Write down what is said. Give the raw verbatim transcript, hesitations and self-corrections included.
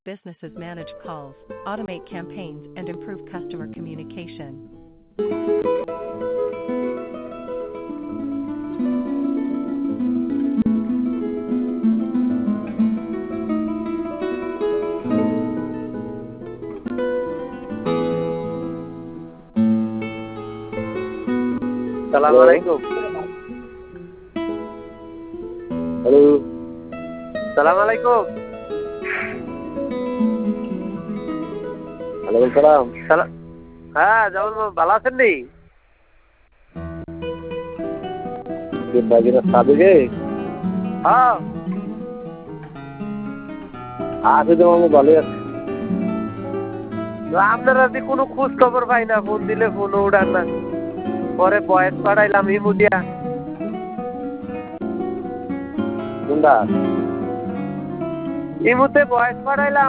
businesses manage calls, automate campaigns, and improve customer communication. Assalamualaikum. Halo. Assalamualaikum. Waalaikumsalam. Salam. হ্যাঁ যেমন ভালো আছেন নি? Bagian সাদিকে হ্যাঁ আছে তো আমি ভালো আছি। আপনারা যে কোনো খোঁজ খবর পাই না, ফোন দিলে ফোনও উঠান না। পরে বয়স পাঠাইলাম ইমু দিয়া। কোনটা? ইমুতে বয়স পাঠাইলাম